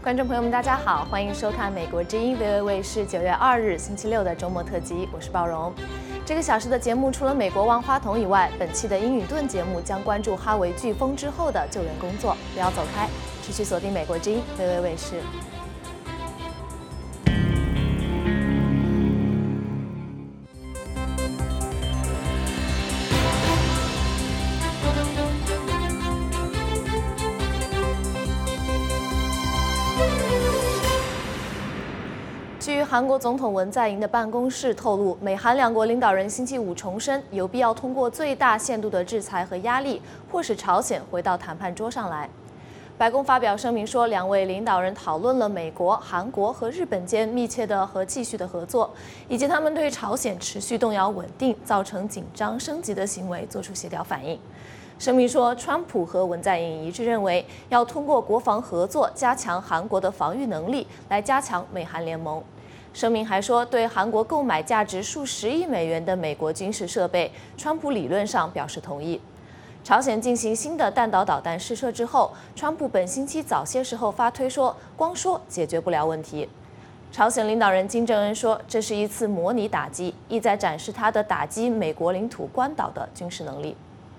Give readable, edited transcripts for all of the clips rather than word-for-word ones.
观众朋友们，大家好，欢迎收看美国之音 VOA 卫视9月2日星期六的周末特辑，我是鲍荣。这个小时的节目除了美国万花筒以外，本期的英语盾节目将关注哈维飓风之后的救援工作。不要走开，持续锁定美国之音 VOA 卫视。据韩国总统文在寅的办公室透露，美韩两国领导人星期五重申，有必要通过最大限度的制裁和压力，迫使朝鲜回到谈判桌上来。白宫发表声明说，两位领导人讨论了美国、韩国和日本间密切的和继续的合作，以及他们对朝鲜持续动摇稳定、造成紧张升级的行为做出协调反应。声明说，川普和文在寅一致认为，要通过国防合作加强韩国的防御能力，来加强美韩联盟。声明还说，对韩国购买价值数十亿美元的美国军事设备，川普理论上表示同意。朝鲜进行新的弹道导弹试射之后，川普本星期早些时候发推说，光说解决不了问题。朝鲜领导人金正恩说，这是一次模拟打击，意在展示他的打击美国领土关岛的军事能力。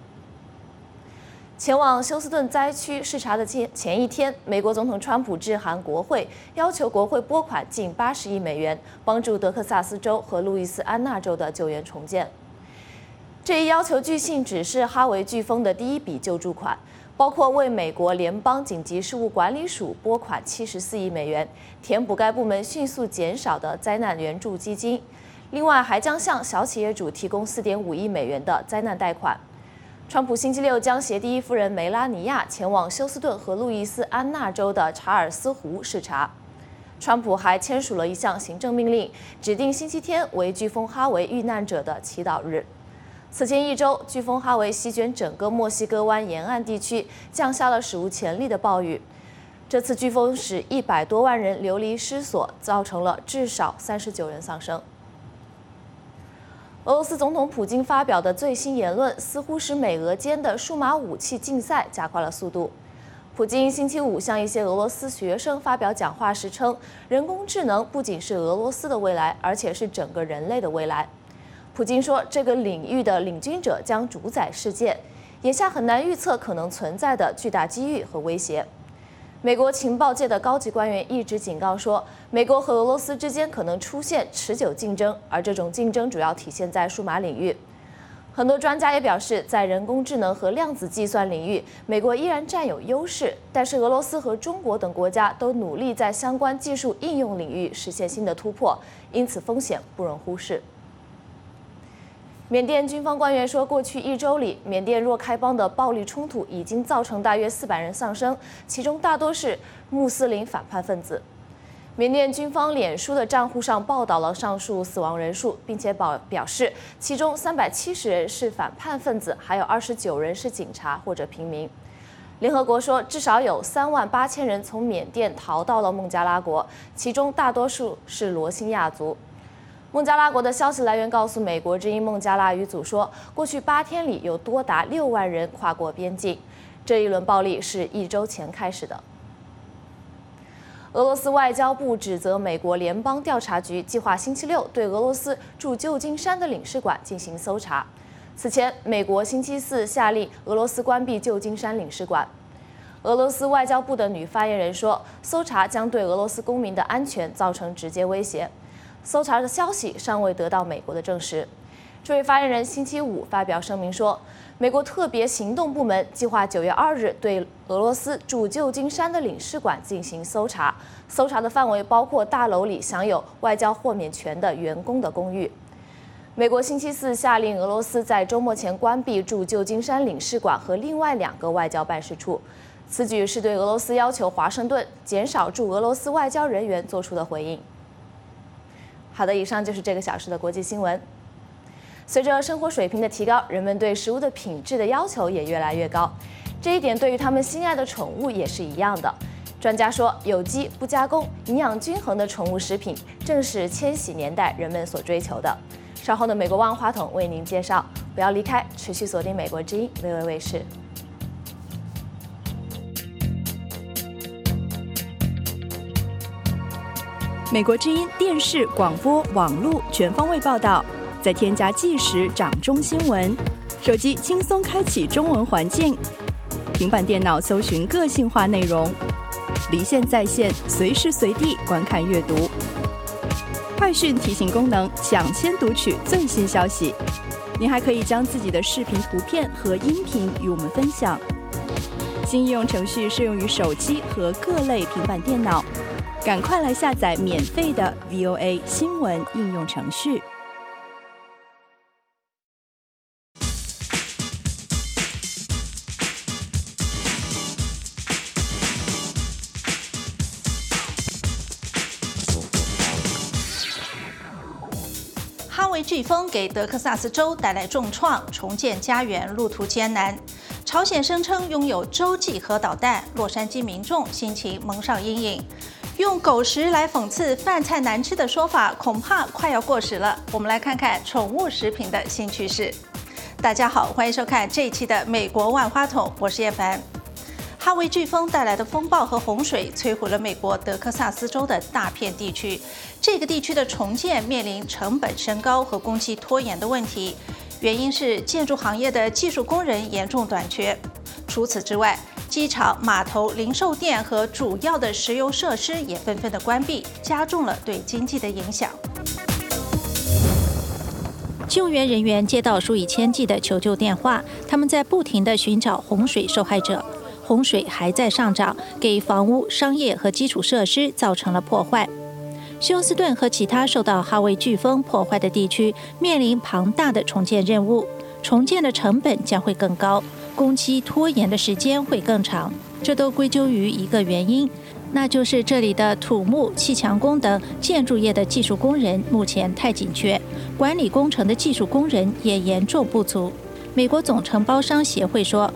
前往休斯顿灾区视察的前一天，美国总统川普致函国会，要求国会拨款近80亿美元，帮助德克萨斯州和路易斯安那州的救援重建。这一要求据信只是哈维飓风的第一笔救助款，包括为美国联邦紧急事务管理署拨款74亿美元，填补该部门迅速减少的灾难援助基金。另外，还将向小企业主提供4.5亿美元的灾难贷款。川普星期六将携第一夫人梅拉尼亚前往休斯顿和路易斯安那州的查尔斯湖视察。川普还签署了一项行政命令，指定星期天为飓风哈维遇难者的祈祷日。此前一周，飓风哈维席卷整个墨西哥湾沿岸地区，降下了史无前例的暴雨。这次飓风使100多万人流离失所，造成了至少39人丧生。俄罗斯总统普京发表的最新言论，似乎使美俄间的数码武器竞赛加快了速度。普京星期五向一些俄罗斯学生发表讲话时称，人工智能不仅是俄罗斯的未来，而且是整个人类的未来。普京说，这个领域的领军者将主宰世界，眼下很难预测可能存在的巨大机遇和威胁。美国情报界的高级官员一直警告说，美国和俄罗斯之间可能出现持久竞争，而这种竞争主要体现在数码领域。很多专家也表示，在人工智能和量子计算领域，美国依然占有优势，但是俄罗斯和中国等国家都努力在相关技术应用领域实现新的突破，因此风险不容忽视。缅甸军方官员说，过去1周里，缅甸若开邦的暴力冲突已经造成大约400人丧生，其中大多是穆斯林反叛分子。缅甸军方脸书的账户上报道了上述死亡人数，并且表示，其中370人是反叛分子，还有29人是警察或者平民。联合国说，至少有38000人从缅甸逃到了孟加拉国，其中大多数是罗兴亚族。孟加拉国的消息来源告诉美国之音孟加拉语组说，过去8天里有多达6万人跨过边境。这一轮暴力是1周前开始的。俄罗斯外交部指责美国联邦调查局计划星期六对俄罗斯驻旧金山的领事馆进行搜查。此前，美国星期四下令俄罗斯关闭旧金山领事馆。俄罗斯外交部的女发言人说，搜查将对俄罗斯公民的安全造成直接威胁。搜查的消息尚未得到美国的证实。这位发言人星期五发表声明说，美国特别行动部门计划9月2日对俄罗斯驻旧金山的领事馆进行搜查，搜查的范围包括大楼里享有外交豁免权的员工的公寓。美国星期四下令俄罗斯在周末前关闭驻旧金山领事馆和另外2个外交办事处，此举是对俄罗斯要求华盛顿减少驻俄罗斯外交人员做出的回应。好的，以上就是这个小时的国际新闻。随着生活水平的提高，人们对食物的品质的要求也越来越高，这一点对于他们心爱的宠物也是一样的。专家说，有机、不加工、营养均衡的宠物食品正是千禧年代人们所追求的。稍后的美国万花筒为您介绍，不要离开，持续锁定美国之音 VOA 卫视。 美国之音电视、广播、网络全方位报道，再添加即时掌中新闻，手机轻松开启中文环境，平板电脑搜寻个性化内容，离线在线，随时随地观看阅读。快讯提醒功能，抢先读取最新消息。您还可以将自己的视频、图片和音频与我们分享。新应用程序适用于手机和各类平板电脑，赶快来下载免费的 VOA 新闻应用程序。 哈维飓风给德克萨斯州带来重创，重建家园路途艰难。朝鲜声称拥有洲际核导弹，洛杉矶民众心情蒙上阴影。用狗食来讽刺饭菜难吃的说法，恐怕快要过时了。我们来看看宠物食品的新趋势。大家好，欢迎收看这一期的美国万花筒，我是叶凡。哈维飓风带来的风暴和洪水摧毁了美国德克萨斯州的大片地区，这个地区的重建面临成本升高和工期拖延的问题，原因是建筑行业的技术工人严重短缺。除此之外，机场、码头、零售店和主要的石油设施也纷纷的关闭，加重了对经济的影响。救援人员接到数以千计的求救电话，他们在不停地寻找洪水受害者。洪水还在上涨，给房屋、商业和基础设施造成了破坏。休斯顿和其他受到哈维飓风破坏的地区面临庞大的重建任务，重建的成本将会更高，工期拖延的时间会更长。这都归咎于一个原因，那就是这里的土木、砌墙工等建筑业的技术工人目前太紧缺，管理工程的技术工人也严重不足。美国总承包商协会说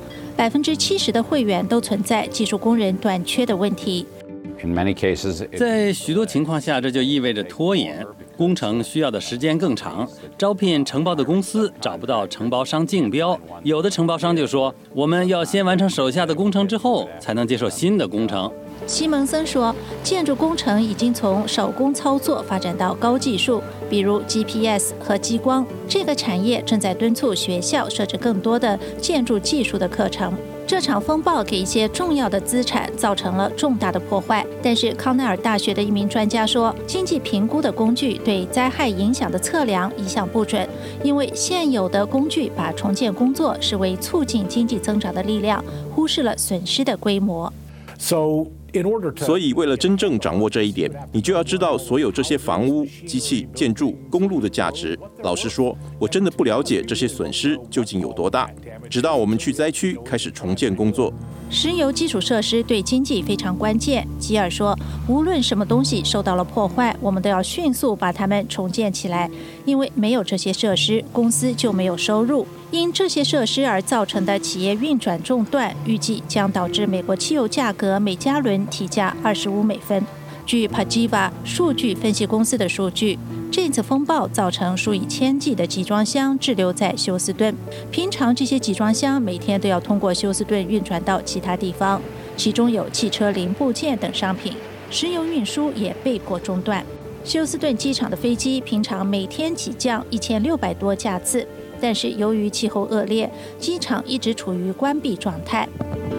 ，70%的会员都存在技术工人短缺的问题。 在许多情况下，这就意味着拖延，工程需要的时间更长。招聘承包的公司找不到承包商竞标，有的承包商就说，我们要先完成手下的工程之后，才能接受新的工程。 西蒙森说，建筑工程已经从手工操作发展到高技术，比如 GPS 和激光。这个产业正在敦促学校设置更多的建筑技术的课程。这场风暴给一些重要的资产造成了重大的破坏，但是康奈尔大学的一名专家说，经济评估的工具对灾害影响的测量一向不准，因为现有的工具把重建工作视为促进经济增长的力量，忽视了损失的规模。 所以，为了真正掌握这一点，你就要知道所有这些房屋、机器、建筑、公路的价值。老实说，我真的不了解这些损失究竟有多大。直到我们去灾区开始重建工作。 石油基础设施对经济非常关键，吉尔说，无论什么东西受到了破坏，我们都要迅速把它们重建起来，因为没有这些设施，公司就没有收入。因这些设施而造成的企业运转中断，预计将导致美国汽油价格每加仑提价25美分。据 Pajiva 数据分析公司的数据，这次风暴造成数以千计的集装箱滞留在休斯顿。平常这些集装箱每天都要通过休斯顿运转到其他地方，其中有汽车零部件等商品。石油运输也被迫中断。休斯顿机场的飞机平常每天起降1600多架次，但是由于气候恶劣，机场一直处于关闭状态。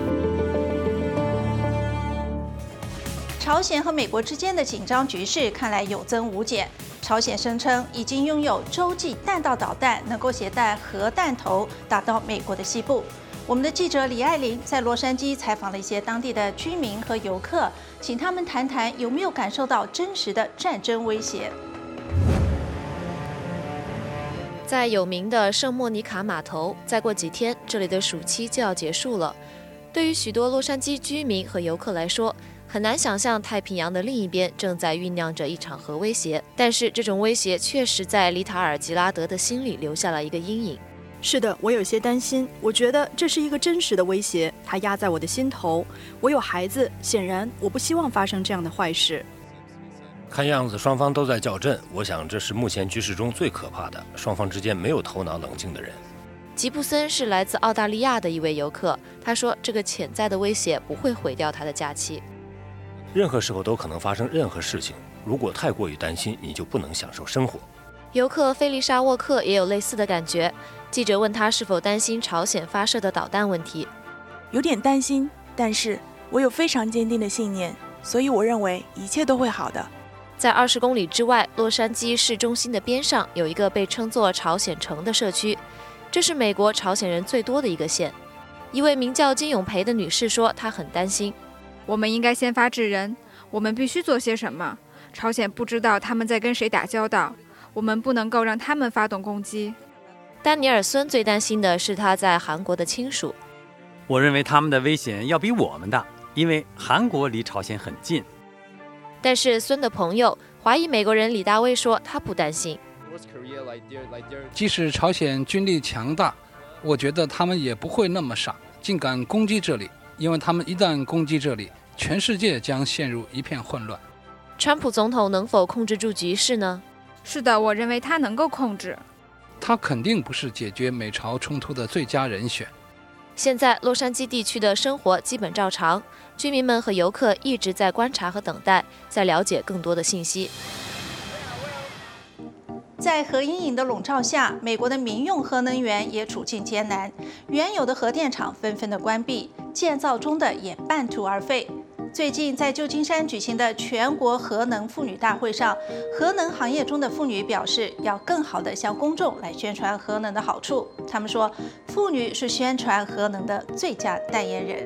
朝鲜和美国之间的紧张局势看来有增无减。朝鲜声称已经拥有洲际弹道导弹，能够携带核弹头打到美国的西部。我们的记者李爱玲在洛杉矶采访了一些当地的居民和游客，请他们谈谈有没有感受到真实的战争威胁。 在有名的圣莫尼卡码头，再过几天，这里的暑期就要结束了。对于许多洛杉矶居民和游客来说，很难想象太平洋的另一边正在酝酿着一场核威胁，但是这种威胁确实在里塔尔吉拉德的心里留下了一个阴影。 是的，我有些担心，我觉得这是一个真实的威胁，它压在我的心头。我有孩子，显然我不希望发生这样的坏事。 看样子双方都在较真，我想这是目前局势中最可怕的，双方之间没有头脑冷静的人。 吉布森是来自澳大利亚的一位游客，他说这个潜在的威胁不会毁掉他的假期。 任何时候都可能发生任何事情，如果太过于担心，你就不能享受生活。 游客菲丽莎·沃克也有类似的感觉。记者问他是否担心朝鲜发射的导弹问题。 有点担心，但是我有非常坚定的信念，所以我认为一切都会好的。 在20公里之外，洛杉矶市中心的边上有一个被称作朝鲜城的社区，这是美国朝鲜人最多的一个县。一位名叫金永培的女士说，她很担心。 我们应该先发制人，我们必须做些什么。朝鲜不知道他们在跟谁打交道，我们不能够让他们发动攻击。 丹尼尔孙最担心的是他在韩国的亲属。 我认为他们的危险要比我们大，因为韩国离朝鲜很近。 但是孙的朋友华裔美国人李大卫说，他不担心。 即使朝鲜军力强大，我觉得他们也不会那么傻，竟敢攻击这里，因为他们一旦攻击这里，全世界将陷入一片混乱。 川普总统能否控制住局势呢？ 是的，我认为他能够控制。 他肯定不是解决美朝冲突的最佳人选。 现在洛杉矶地区的生活基本照常，居民们和游客一直在观察和等待，在了解更多的信息。 在核阴影的笼罩下，美国的民用核能源也处境艰难，原有的核电厂纷纷的关闭，建造中的也半途而废。最近在旧金山举行的全国核能妇女大会上，核能行业中的妇女表示，要更好地向公众来宣传核能的好处。她们说，妇女是宣传核能的最佳代言人。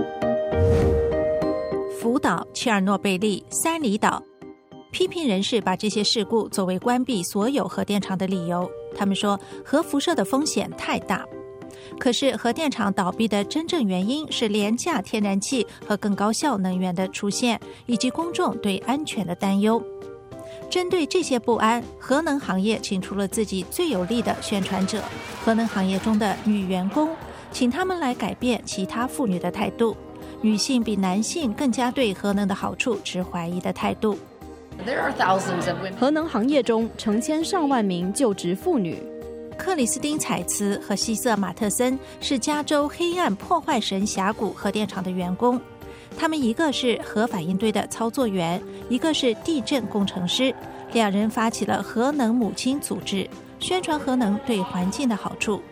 福岛、切尔诺贝利、三里岛，批评人士把这些事故作为关闭所有核电厂的理由。他们说，核辐射的风险太大。可是核电厂倒闭的真正原因是廉价天然气和更高效能源的出现，以及公众对安全的担忧。针对这些不安，核能行业请出了自己最有力的宣传者——核能行业中的女员工，请他们来改变其他妇女的态度。女性比男性更加对核能的好处持怀疑的态度。 核能行业中成千上万名就职妇女。 克里斯汀·采茨和希瑟·马特森是加州黑暗破坏神峡谷核电厂的员工，他们一个是核反应堆的操作员，一个是地震工程师。两人发起了核能母亲组织，宣传核能对环境的好处。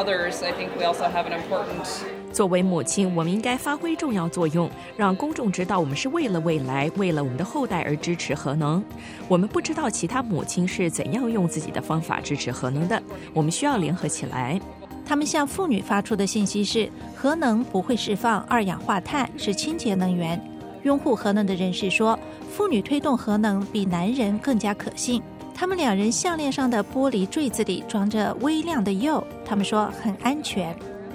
作为母亲，我们应该发挥重要作用，让公众知道我们是为了未来，为了我们的后代而支持核能。我们不知道其他母亲是怎样用自己的方法支持核能的，我们需要联合起来。 他们向妇女发出的信息是，核能不会释放二氧化碳，是清洁能源。拥护核能的人士说，妇女推动核能比男人更加可信。他们两人项链上的玻璃坠子里装着微量的铀，他们说很安全。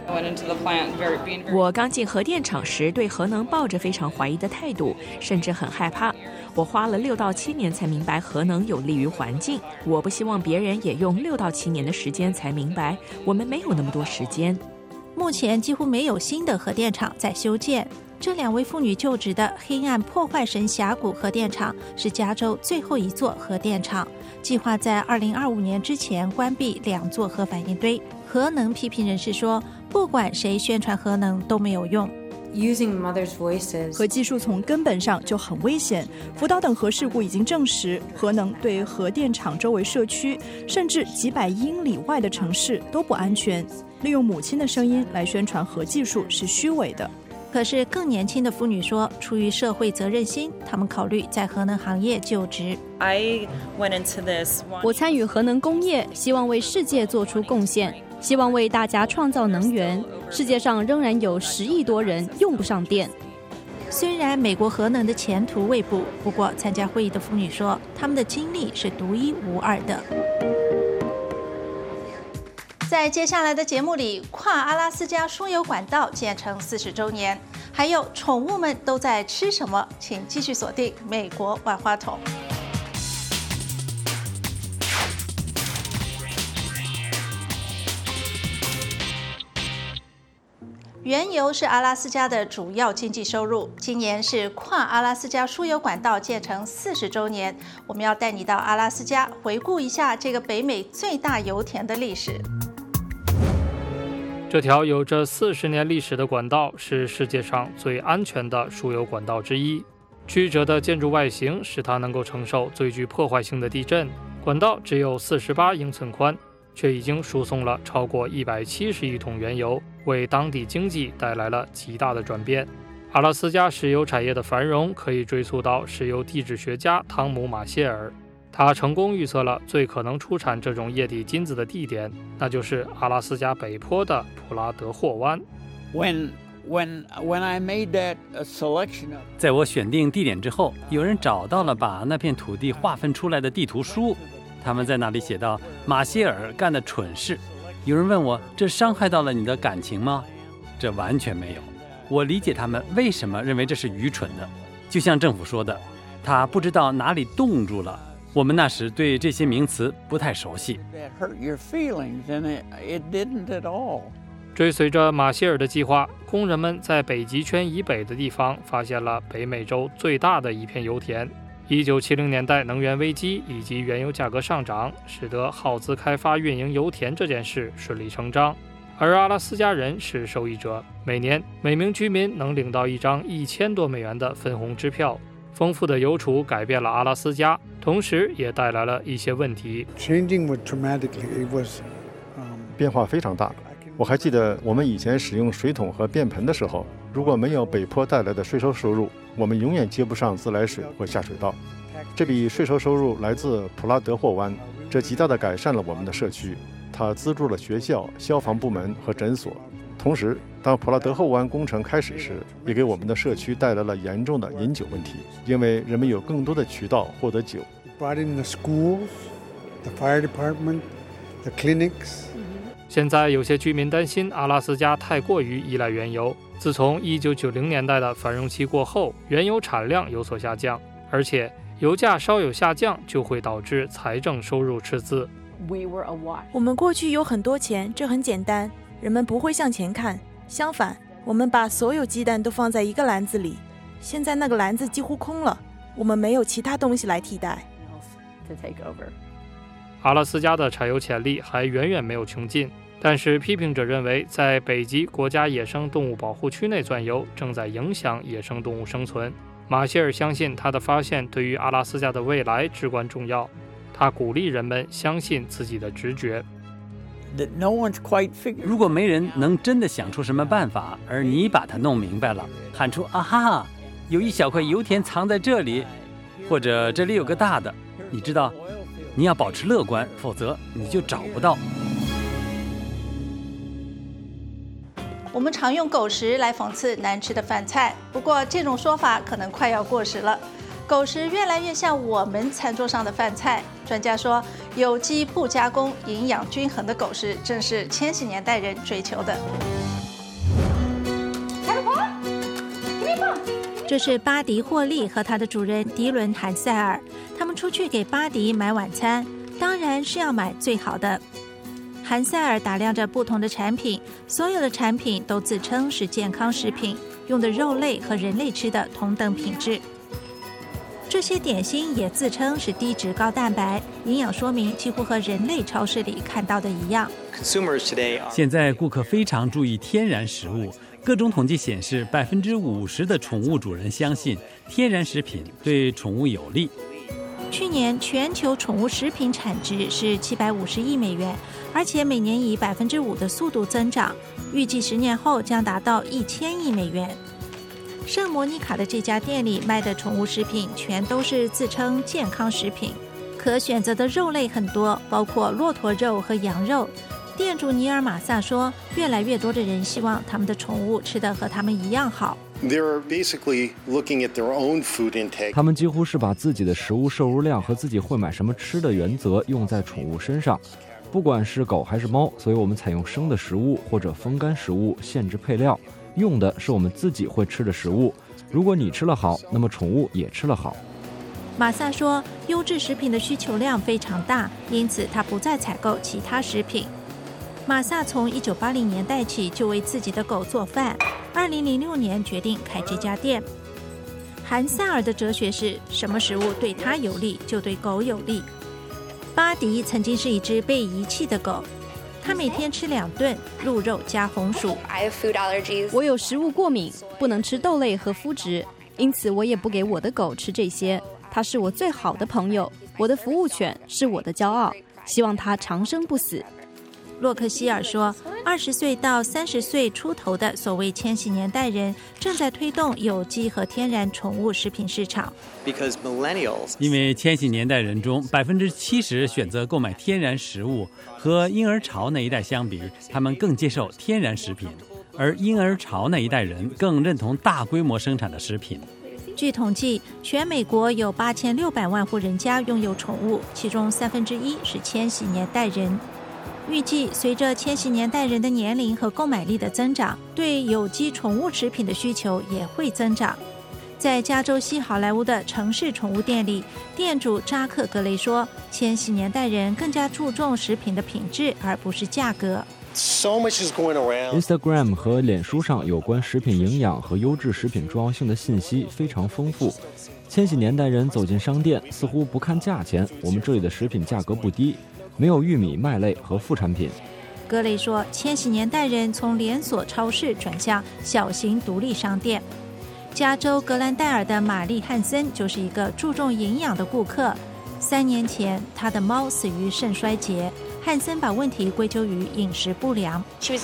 我刚进核电厂时，对核能抱着非常怀疑的态度，甚至很害怕。我花了6到7年才明白核能有利于环境。我不希望别人也用6到7年的时间才明白，我们没有那么多时间。 目前几乎没有新的核电厂在修建。这2位妇女就职的黑暗破坏神峡谷核电厂是加州最后一座核电厂，计划在2025年之前关闭2座核反应堆。核能批评人士说，不管谁宣传核能都没有用。 核技术从根本上就很危险。福岛等核事故已经证实，核能对核电厂周围社区，甚至几百英里外的城市都不安全。利用母亲的声音来宣传核技术是虚伪的。 可是更年轻的妇女说，出于社会责任心，她们考虑在核能行业就职。 我参与核能工业，希望为世界做出贡献，希望为大家创造能源。世界上仍然有10亿多人用不上电。 虽然美国核能的前途未卜，不过参加会议的妇女说，她们的经历是独一无二的。 在接下来的节目里，跨阿拉斯加输油管道建成40周年，还有宠物们都在吃什么？请继续锁定美国万花筒。原油是阿拉斯加的主要经济收入。今年是跨阿拉斯加输油管道建成40周年，我们要带你到阿拉斯加，回顾一下这个北美最大油田的历史。 这条有着40年历史的管道是世界上最安全的输油管道之一。 曲折的建筑外形使它能够承受最具破坏性的地震。管道只有48英寸宽，却已经输送了超过170亿桶原油，为当地经济带来了极大的转变。阿拉斯加石油产业的繁荣可以追溯到石油地质学家汤姆·马歇尔，他成功预测了最可能出产这种液体金子的地点，那就是阿拉斯加北坡的普拉德霍湾。 在我选定地点之后，有人找到了把那片土地划分出来的地图书，他们在那里写到马歇尔干的蠢事。有人问我，这伤害到了你的感情吗？这完全没有。我理解他们为什么认为这是愚蠢的，就像政府说的，他不知道哪里冻住了。我们那时对这些名词不太熟悉。 追随着马歇尔的计划，工人们在北极圈以北的地方发现了北美洲最大的一片油田。1970年代能源危机以及原油价格上涨，使得耗资开发运营油田这件事顺理成章。而阿拉斯加人是受益者，每年每名居民能领到一张1000多美元的分红支票。丰富的油储改变了阿拉斯加，同时也带来了一些问题。 变化非常大。我还记得我们以前使用水桶和便盆的时候，如果没有北坡带来的税收收入，我们永远接不上自来水或下水道。这笔税收收入来自普拉德霍湾，这极大地改善了我们的社区。它资助了学校、消防部门和诊所。同时，当普拉德霍湾工程开始时，也给我们的社区带来了严重的饮酒问题，因为人们有更多的渠道获得酒。 现在有些居民担心阿拉斯加太过于依赖原油。自从1990年代的繁荣期过后，原油产量有所下降，而且油价稍有下降就会导致财政收入赤字。 我们过去有很多钱，这很简单，人们不会向前看。相反，我们把所有鸡蛋都放在一个篮子里，现在那个篮子几乎空了，我们没有其他东西来替代。 阿拉斯加的产油潜力还远远没有穷尽，但是批评者认为，在北极国家野生动物保护区内钻油正在影响野生动物生存。马歇尔相信他的发现对于阿拉斯加的未来至关重要，他鼓励人们相信自己的直觉。 如果没人能真的想出什么办法，而你把它弄明白了，喊出啊哈，有一小块油田藏在这里，或者这里有个大的，你知道，你要保持乐观，否则你就找不到。 我们常用狗食来讽刺难吃的饭菜，不过这种说法可能快要过时了。狗食越来越像我们餐桌上的饭菜。专家说，有机不加工、营养均衡的狗食正是千禧年代人追求的。 这是巴迪·霍利和他的主人迪伦·韩塞尔，他们出去给巴迪买晚餐，当然是要买最好的。韩塞尔打量着不同的产品，所有的产品都自称是健康食品，用的肉类和人类吃的同等品质。这些点心也自称是低脂高蛋白，营养说明几乎和人类超市里看到的一样。 现在顾客非常注意天然食物，各种统计显示，50%的宠物主人相信天然食品对宠物有利。 去年全球宠物食品产值是750亿美元，而且每年以5%的速度增长，预计10年后将达到1000亿美元。圣莫妮卡的这家店里卖的宠物食品全都是自称健康食品，可选择的肉类很多，包括骆驼肉和羊肉。店主尼尔·马萨说，越来越多的人希望他们的宠物吃得和他们一样好。 他们几乎是把自己的食物摄入量和自己会买什么吃的原则用在宠物身上，不管是狗还是猫，所以我们采用生的食物或者风干食物，限制配料，用的是我们自己会吃的食物。如果你吃了好，那么宠物也吃了好。 马萨说，优质食品的需求量非常大，因此他不再采购其他食品。马萨从1980年代起就为自己的狗做饭，2006年决定开这家店。韩塞尔的哲学是，什么食物对他有利，就对狗有利。巴迪曾经是一只被遗弃的狗，他每天吃2顿鹿肉加红薯。 我有食物过敏，不能吃豆类和麸质。 因此我也不给我的狗吃这些。它是我最好的朋友，我的服务犬是我的骄傲，希望它长生不死。 洛克希尔说，20岁到30岁出头的所谓千禧年代人正在推动有机和天然宠物食品市场。 因为千禧年代人中70%选择购买天然食物，和婴儿潮那一代相比，他们更接受天然食品，而婴儿潮那一代人更认同大规模生产的食品。 据统计，全美国有8600万户人家拥有宠物，其中1/3是千禧年代人。预计随着千禧年代人的年龄和购买力的增长，对有机宠物食品的需求也会增长。在加州西好莱坞的城市宠物店里，店主扎克·格雷说，千禧年代人更加注重食品的品质，而不是价格。 Instagram 和脸书上有关食品营养和优质食品重要性的信息非常丰富。千禧年代人走进商店，似乎不看价钱，我们这里的食品价格不低，没有玉米、麦类和副产品。 格雷说，千禧年代人从连锁超市转向小型独立商店。加州格兰戴尔的玛丽·汉森就是一个注重营养的顾客。3年前，他的猫死于肾衰竭。汉森把问题归咎于饮食不良。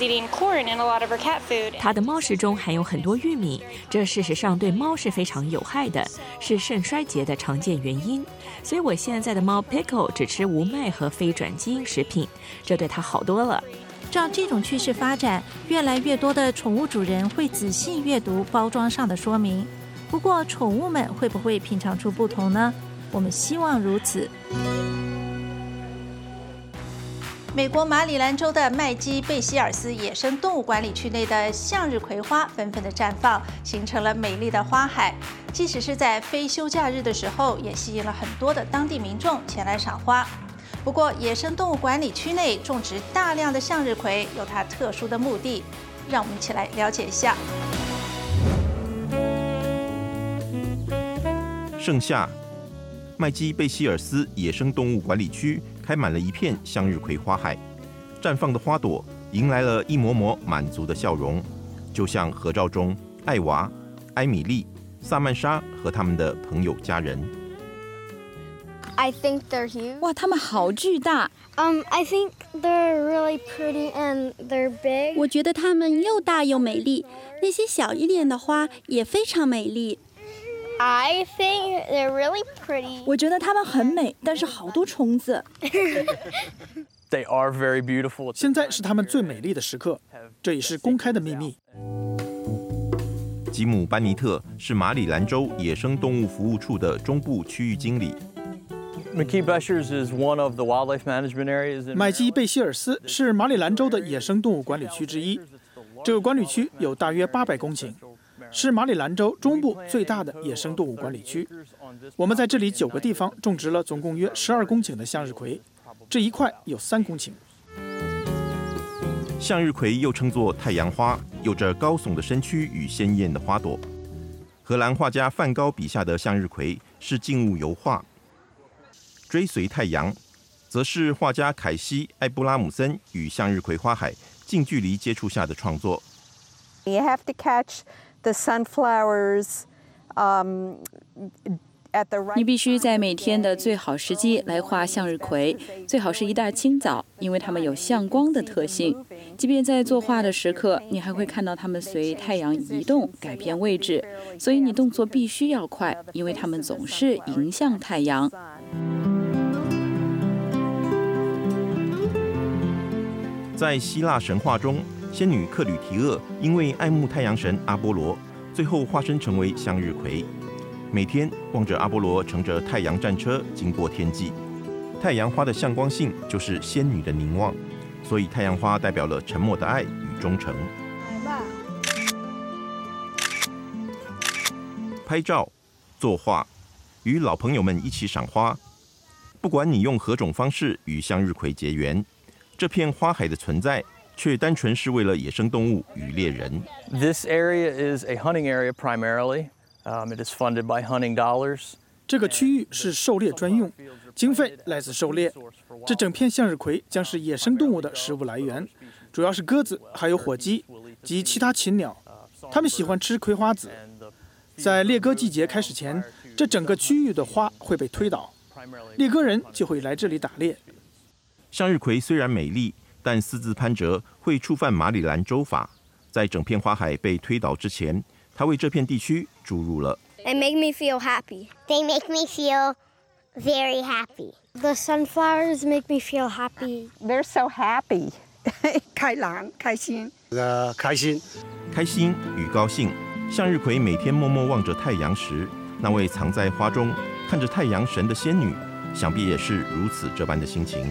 他的猫食中含有很多玉米，这事实上对猫是非常有害的，是肾衰竭的常见原因。所以我现在的猫 Pickle 只吃无麦和非转基因食品，这对它好多了。 照这种趋势发展，越来越多的宠物主人会仔细阅读包装上的说明。不过，宠物们会不会品尝出不同呢？我们希望如此。 美国马里兰州的麦基贝希尔斯野生动物管理区内的向日葵花纷纷的绽放，形成了美丽的花海。即使是在非休假日的时候，也吸引了很多的当地民众前来赏花。不过，野生动物管理区内种植大量的向日葵有它特殊的目的，让我们一起来了解一下。 盛夏，麦基贝希尔斯野生动物管理区开满了一片向日葵花海，绽放的花朵迎来了一抹抹满足的笑容，就像合照中艾娃、埃米丽、萨曼莎和他们的朋友家人。 I think they're huge. 哇，它们好巨大。 I think they're really pretty and they're big. 我觉得它们又大又美丽，那些小一点的花也非常美丽。 I think they're really pretty. 我觉得它们很美，但是好多虫子。 They are very beautiful. 现在是它们最美丽的时刻，这也是公开的秘密。 吉姆·班尼特是马里兰州野生动物服务处的中部区域经理。 麦基贝希尔斯是马里兰州的野生动物管理区之一，这个管理区有大约800公顷，是马里兰州中部最大的野生动物管理区。我们在这里9个地方种植了总共约12公顷的向日葵，这一块有3公顷。 向日葵又称作太阳花，有着高耸的身躯与鲜艳的花朵。荷兰画家梵高笔下的向日葵是静物油画，追随太阳则是画家凯西·艾布拉姆森与向日葵花海近距离接触下的创作。 You have to catch the sunflowers, 你必须在每天的最好时机来画向日葵，最好是一大清早，因为它们有向光的特性。即便在作画的时刻，你还会看到它们随太阳移动、改变位置，所以你动作必须要快，因为它们总是迎向太阳。 在希腊神话中，仙女克吕提厄因为爱慕太阳神阿波罗，最后化身成为向日葵。每天望着阿波罗乘着太阳战车经过天际，太阳花的向光性就是仙女的凝望，所以太阳花代表了沉默的爱与忠诚。拍照、作画，与老朋友们一起赏花。不管你用何种方式与向日葵结缘，这片花海的存在却单纯是为了野生动物与猎人。 This area is a hunting area primarily. It is funded by hunting dollars. 这个区域是狩猎专用，经费来自狩猎。这整片向日葵将是野生动物的食物来源，主要是鸽子，还有火鸡及其他禽鸟。它们喜欢吃葵花籽。 在猎鸽季节开始前，这整个区域的花会被推倒，猎鸽人就会来这里打猎。 向日葵虽然美丽，但私自攀折会触犯马里兰州法。在整片花海被推倒之前，他为这片地区注入了。 They make me feel happy. They make me feel very happy. The sunflowers make me feel happy. They're so happy. 开朗，开心。 开心与高兴。向日葵每天默默望着太阳时，那位藏在花中看着太阳神的仙女，想必也是如此这般的心情。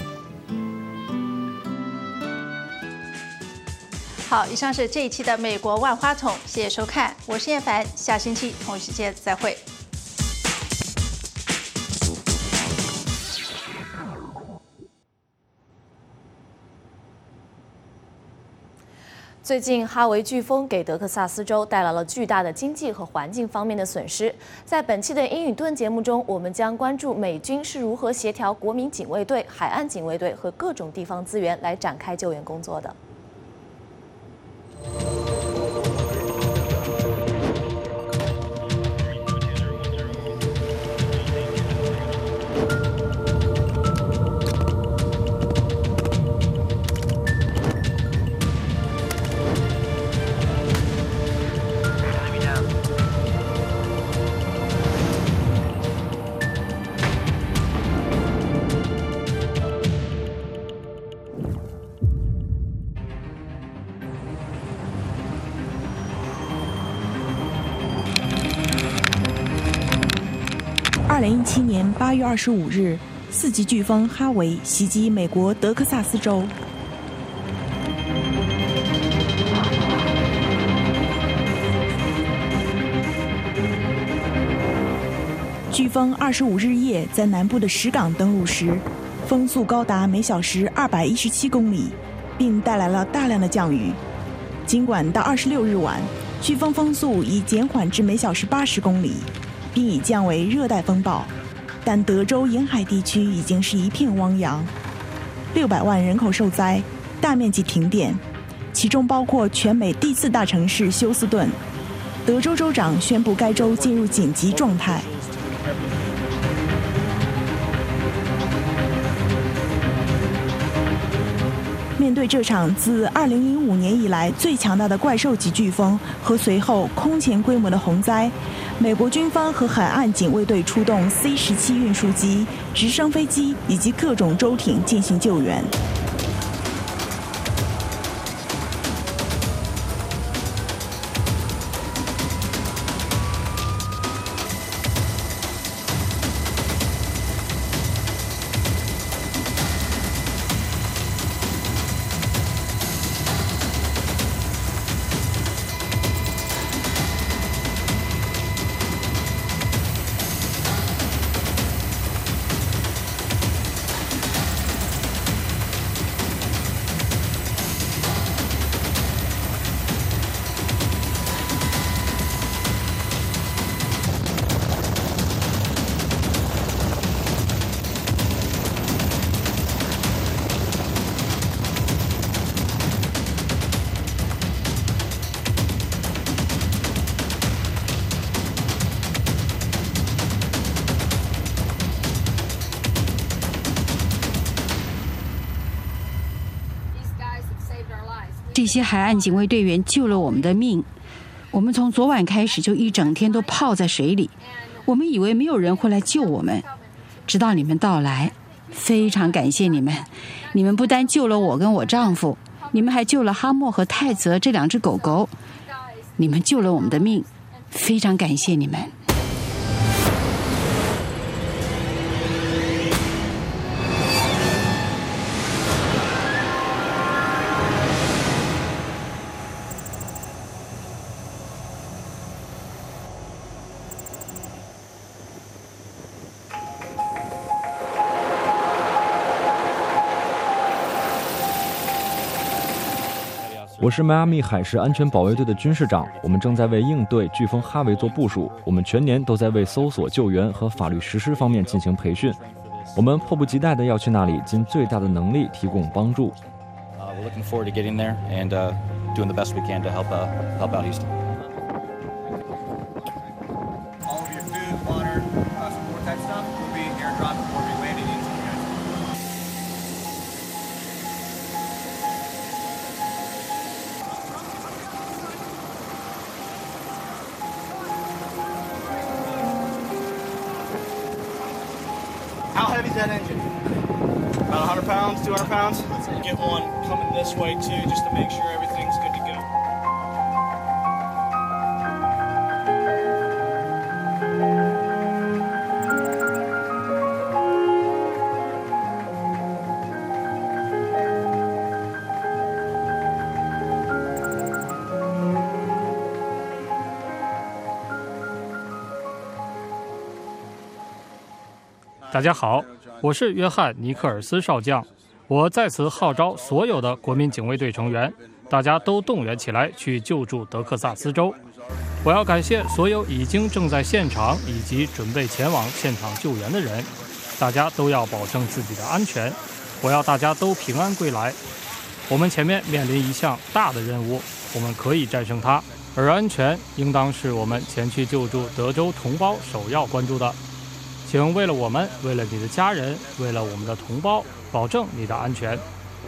好，以上是这一期的美国万花筒，谢谢收看，我是叶凡，下星期同一时间再会。 最近，哈维飓风给德克萨斯州带来了巨大的经济和环境方面的损失。在本期的英语盾节目中，我们将关注美军是如何协调国民警卫队、海岸警卫队和各种地方资源来展开救援工作的。 2017年8月25日，4级飓风哈维袭击美国德克萨斯州。飓风25日夜在南部的石港登陆时，风速高达每小时217公里，并带来了大量的降雨。尽管到26日晚，飓风风速已减缓至每小时80公里。并已降为热带风暴，但德州沿海地区已经是一片汪洋，600万人口受灾，大面积停电，其中包括全美第4大城市休斯顿。德州州长宣布该州进入紧急状态。面对这场自2005年以来最强大的怪兽级飓风和随后空前规模的洪灾，美国军方和海岸警卫队出动 C-17运输机、直升飞机以及各种舟艇进行救援。 这些海岸警卫队员救了我们的命。我们从昨晚开始就一整天都泡在水里，我们以为没有人会来救我们，直到你们到来。非常感谢你们，你们不单救了我跟我丈夫，你们还救了哈默和泰泽这2只狗狗，你们救了我们的命，非常感谢你们。 我是迈阿密海事安全保卫队的军事长，我们正在为应对飓风哈维做部署。我们全年都在为搜索救援和法律实施方面进行培训。我们迫不及待地要去那里，尽最大的能力提供帮助。 We're looking forward to getting there and doing the best we can to help out Houston. How heavy is that engine? About 100 pounds, 200 pounds? Get one coming this way too, just to make sure everything's good to go. 大家好，我是约翰·尼克尔斯少将。我在此号召所有的国民警卫队成员，大家都动员起来去救助德克萨斯州。我要感谢所有已经正在现场以及准备前往现场救援的人，大家都要保证自己的安全。我要大家都平安归来。我们前面面临一项大的任务，我们可以战胜它，而安全应当是我们前去救助德州同胞首要关注的。请为了我们，为了你的家人，为了我们的同胞，保证你的安全。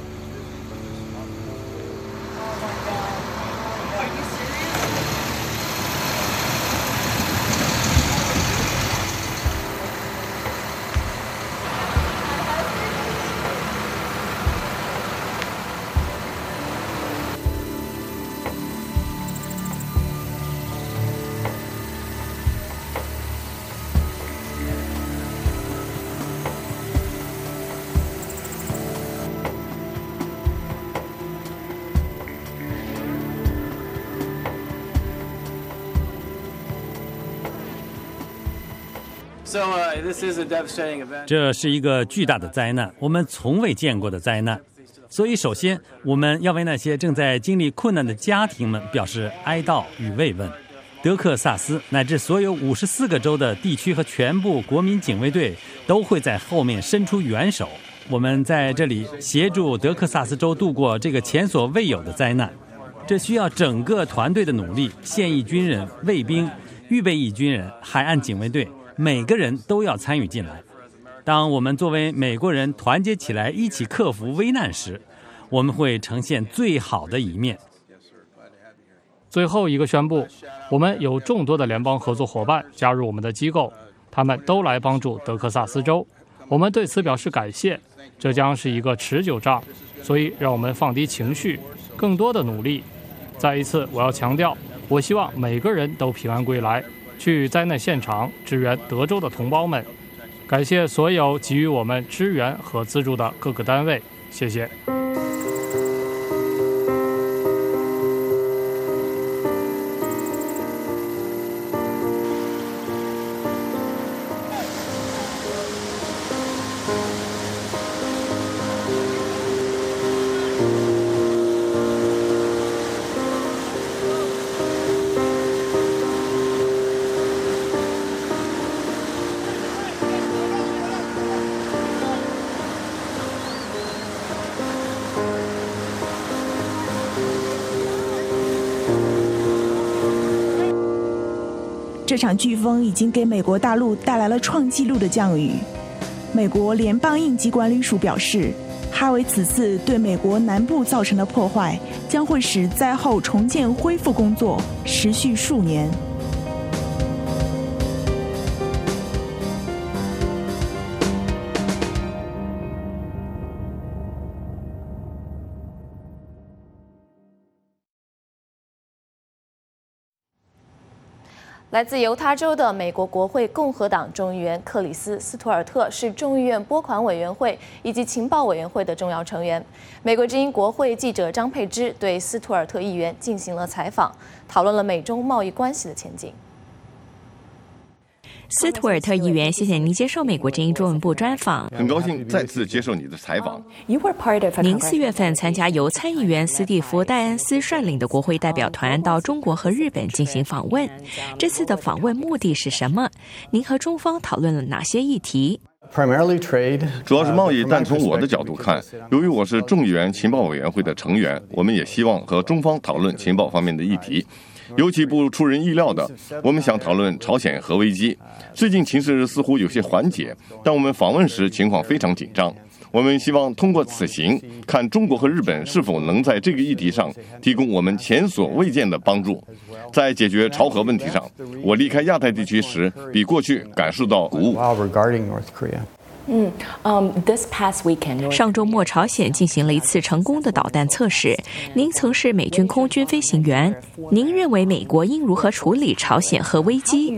这是一个巨大的灾难，我们从未见过的灾难。所以，首先我们要为那些正在经历困难的家庭们表示哀悼与慰问。德克萨斯乃至所有54个州的地区和全部国民警卫队都会在后面伸出援手。我们在这里协助德克萨斯州度过这个前所未有的灾难，这需要整个团队的努力。现役军人、卫兵、预备役军人、海岸警卫队。每个人都要参与进来。当我们作为美国人团结起来，一起克服危难时，我们会呈现最好的一面。 最后一个宣布，我们有众多的联邦合作伙伴加入我们的机构，他们都来帮助德克萨斯州。我们对此表示感谢。这将是一个持久战，所以让我们放低情绪，更多的努力。再一次，我要强调，我希望每个人都平安归来。去灾难现场支援德州的同胞们，感谢所有给予我们支援和资助的各个单位，谢谢。 这场飓风已经给美国大陆带来了创纪录的降雨。美国联邦应急管理署表示，哈维此次对美国南部造成的破坏，将会使灾后重建恢复工作持续数年。 来自犹他州的美国国会共和党众议员克里斯·斯图尔特是众议院拨款委员会以及情报委员会的重要成员。美国之音国会记者张佩芝对斯图尔特议员进行了采访，讨论了美中贸易关系的前景。 斯图尔特议员，谢谢您接受美国之音中文部专访。 很高兴再次接受你的采访。 您4月份参加由参议员斯蒂夫·戴恩斯率领的国会代表团到中国和日本进行访问。这次的访问目的是什么？您和中方讨论了哪些议题？ 主要是贸易，但从我的角度看，由于我是众议员情报委员会的成员，我们也希望和中方讨论情报方面的议题。尤其不出人意料的，我们想讨论朝鲜核危机。最近情势似乎有些缓解，但我们访问时情况非常紧张。我们希望通过此行，看中国和日本是否能在这个议题上提供我们前所未见的帮助。在解决朝核问题上，我离开亚太地区时，比过去感受到鼓舞。 上周末，朝鲜进行了一次成功的导弹测试。您曾是美军空军飞行员，您认为美国应如何处理朝鲜核危机？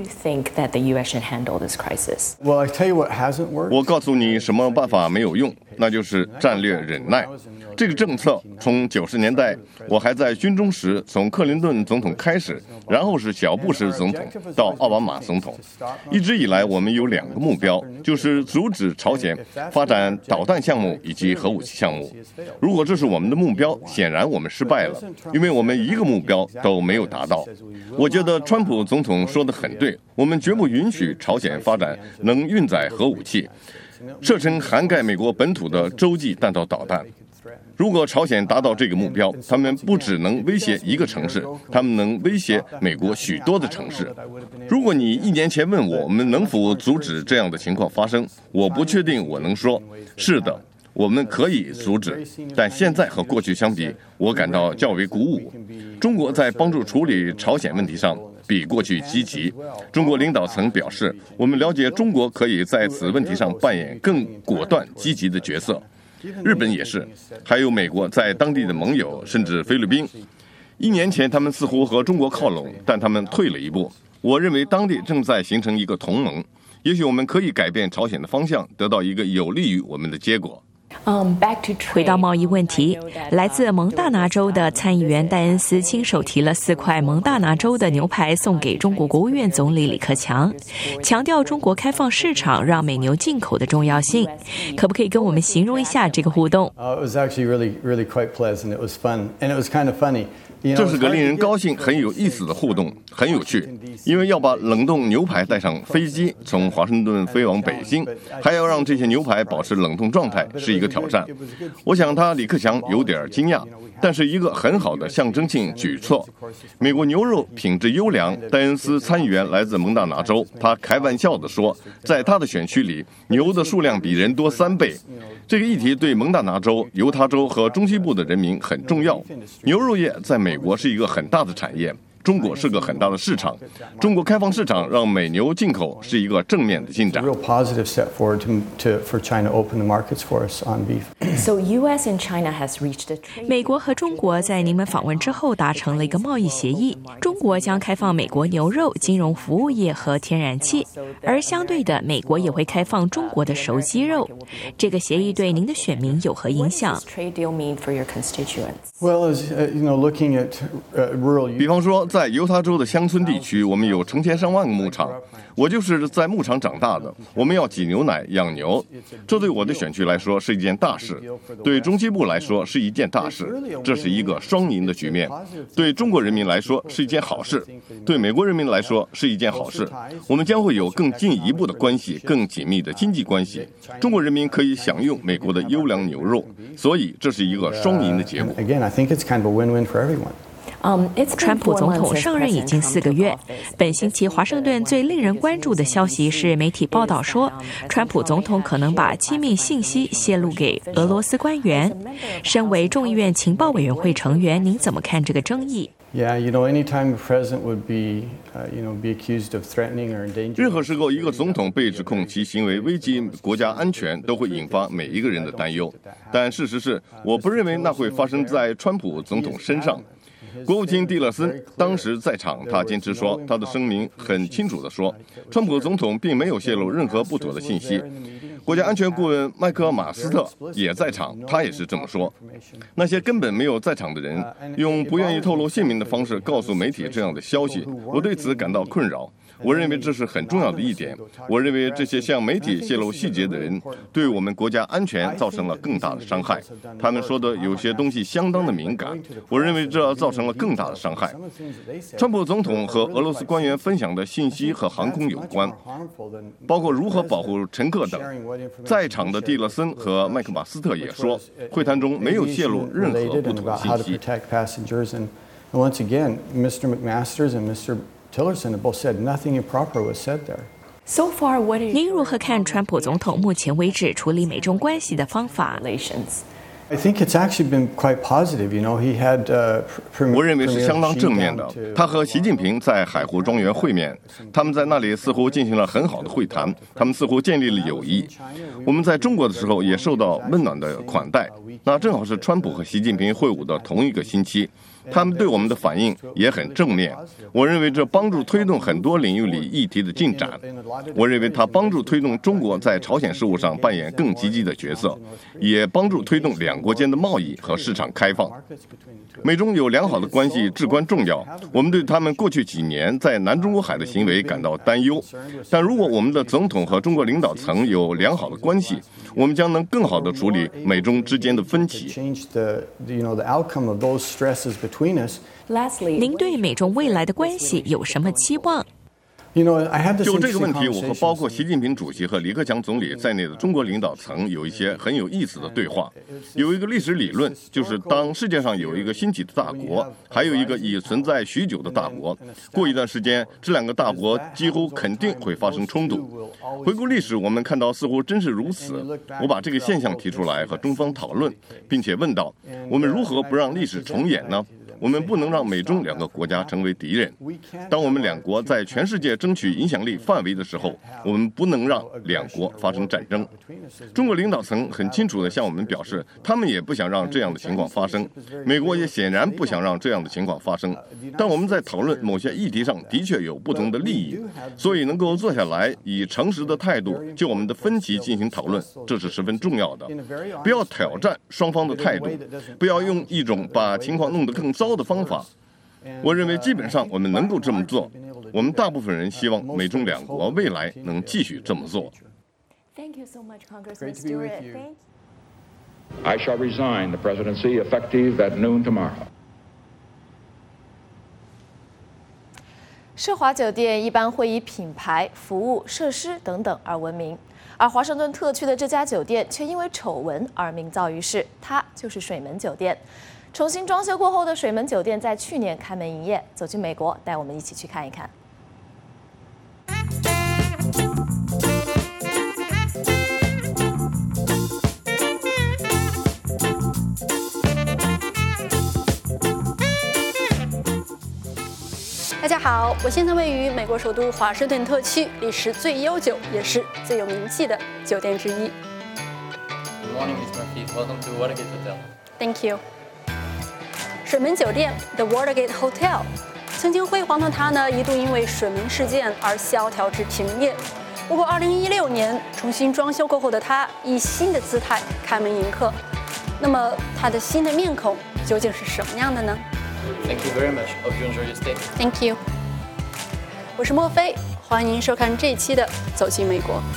我告诉你，什么办法没有用，那就是战略忍耐。这个政策从90年代我还在军中时，从克林顿总统开始，然后是小布什总统到奥巴马总统，一直以来我们有2个目标，就是阻止朝鲜发展导弹项目以及核武器项目。如果这是我们的目标，显然我们失败了，因为我们一个目标都没有达到。我觉得川普总统说得很对，我们绝不允许朝鲜发展能运载核武器，射程涵盖美国本土的洲际弹道导弹。如果朝鲜达到这个目标，他们不只能威胁一个城市，他们能威胁美国许多的城市。如果你1年前问我们能否阻止这样的情况发生，我不确定我能说是的，我们可以阻止。但现在和过去相比，我感到较为鼓舞。中国在帮助处理朝鲜问题上比过去积极。中国领导层表示，我们了解中国可以在此问题上扮演更果断积极的角色。日本也是，还有美国在当地的盟友，甚至菲律宾。1年前他们似乎和中国靠拢，但他们退了一步。我认为当地正在形成一个同盟，也许我们可以改变朝鲜的方向，得到一个有利于我们的结果。 回到贸易问题，来自蒙大拿州的参议员戴恩斯亲手提了4块蒙大拿州的牛排送给中国国务院总理李克强，强调中国开放市场让美牛进口的重要性。可不可以跟我们形容一下这个互动？ 这是个令人高兴、很有意思的互动，很有趣。因为要把冷冻牛排带上飞机，从华盛顿飞往北京，还要让这些牛排保持冷冻状态，是一个挑战。我想李克强有点惊讶，但是一个很好的象征性举措。美国牛肉品质优良，戴恩斯参议员来自蒙大拿州，他开玩笑地说，在他的选区里，牛的数量比人多3倍。这个议题对蒙大拿州、犹他州和中西部的人民很重要。牛肉业在美国是一个很大的产业，中国是个很大的市场。中国开放市场让美牛进口是一个正面的进展。 美国和中国在你们访问之后达成了一个贸易协议，中国将开放美国牛肉、金融服务业和天然气，而相对的，美国也会开放中国的熟鸡肉。这个协议对您的选民有何影响？ 比方说，在犹他州的乡村地区，我们有成千上万个牧场，我就是在牧场长大的。我们要挤牛奶、养牛，这对我的选区来说是一件大事，对中西部来说是一件大事。这是一个双赢的局面，对中国人民来说是一件好事，对美国人民来说是一件好事。我们将会有更进一步的关系，更紧密的经济关系。中国人民可以享用美国的优良牛肉，所以这是一个双赢的结果。 川普总统上任已经4个月。本星期华盛顿最令人关注的消息是，媒体报道说，川普总统可能把机密信息泄露给俄罗斯官员。身为众议院情报委员会成员，您怎么看这个争议？ 任何时候，一个总统被指控其行为危及国家安全，都会引发每一个人的担忧。但事实是，我不认为那会发生在川普总统身上。国务卿蒂勒森当时在场，他坚持说，他的声明很清楚地说，川普总统并没有泄露任何不妥的信息。国家安全顾问麦克马斯特也在场，他也是这么说。那些根本没有在场的人，用不愿意透露姓名的方式告诉媒体这样的消息，我对此感到困扰。我认为这是很重要的一点。我认为这些向媒体泄露细节的人，对我们国家安全造成了更大的伤害。他们说的有些东西相当的敏感，我认为这造成了更大的伤害。川普总统和俄罗斯官员分享的信息和航空有关，包括如何保护乘客等。在场的蒂勒森和麦克马斯特也说，会谈中没有泄露任何不妥信息。 您如何看川普总统目前为止处理美中关系的方法？ 我认为是相当正面的。他和习近平在海湖庄园会面，他们在那里似乎进行了很好的会谈，他们似乎建立了友谊。我们在中国的时候也受到温暖的款待，那正好是川普和习近平会晤的同一个星期。他们对我们的反应也很正面，我认为这帮助推动很多领域里议题的进展。我认为它帮助推动中国在朝鲜事务上扮演更积极的角色，也帮助推动两国间的贸易和市场开放。美中有良好的关系至关重要，我们对他们过去几年在南中国海的行为感到担忧。但如果我们的总统和中国领导层有良好的关系，我们将能更好地处理美中之间的分歧。 您对美中未来的关系有什么期望？ 就这个问题，我和包括习近平主席和李克强总理在内的中国领导层有一些很有意思的对话。有一个历史理论，就是当世界上有一个兴起的大国，还有一个已存在许久的大国，过一段时间，这两个大国几乎肯定会发生冲突。回顾历史，我们看到似乎真是如此。我把这个现象提出来和中方讨论，并且问道：我们如何不让历史重演呢？我们不能让美中两个国家成为敌人。当我们两国在全世界争取影响力范围的时候，我们不能让两国发生战争。中国领导层很清楚地向我们表示，他们也不想让这样的情况发生。美国也显然不想让这样的情况发生。但我们在讨论某些议题上的确有不同的利益，所以能够坐下来以诚实的态度就我们的分歧进行讨论，这是十分重要的。不要挑战双方的态度，不要用一种把情况弄得更糟的方法。我认为基本上我们能够这么做。我们大部分人希望美中两国未来能继续这么做。 Thank you so much, Congressman Stewart. I shall resign the presidency effective at noon tomorrow. 奢华酒店一般会以品牌、服务、设施等等而闻名，而华盛顿特区的这家酒店却因为丑闻而名噪于世。它就是水门酒店。重新装修过后的水门酒店在去年开门营业。走进美国，带我们一起去看一看。 大家好，我现在位于美国首都华盛顿特区，历史最悠久也是最有名气的酒店之一。 Good morning, Ms. Murphy. Welcome to Watergate Hotel. Thank you. 水门酒店 The Watergate Hotel 曾经辉煌的它呢，一度因为水门事件而萧条至停业。不过2016年重新装修过后的它，以新的姿态开门迎客。那么它的新的面孔究竟是什么样的呢？ Thank you very much. Hope you enjoy your stay. Thank you. 我是莫菲，欢迎您收看这一期的《走进美国》。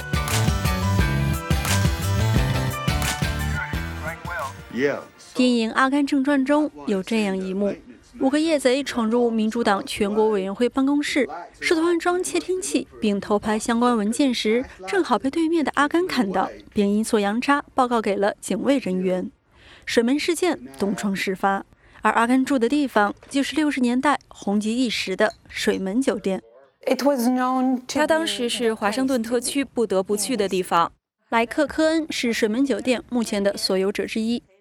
电影《阿甘正传》中有这样一幕：5个夜贼闯入民主党全国委员会办公室，试图安装窃听器并偷拍相关文件时，正好被对面的阿甘看到，并阴错阳差报告给了警卫人员。水门事件东窗事发，而阿甘住的地方就是60年代红极一时的水门酒店。 它当时是华盛顿特区不得不去的地方。 莱克·科恩是水门酒店目前的所有者之一。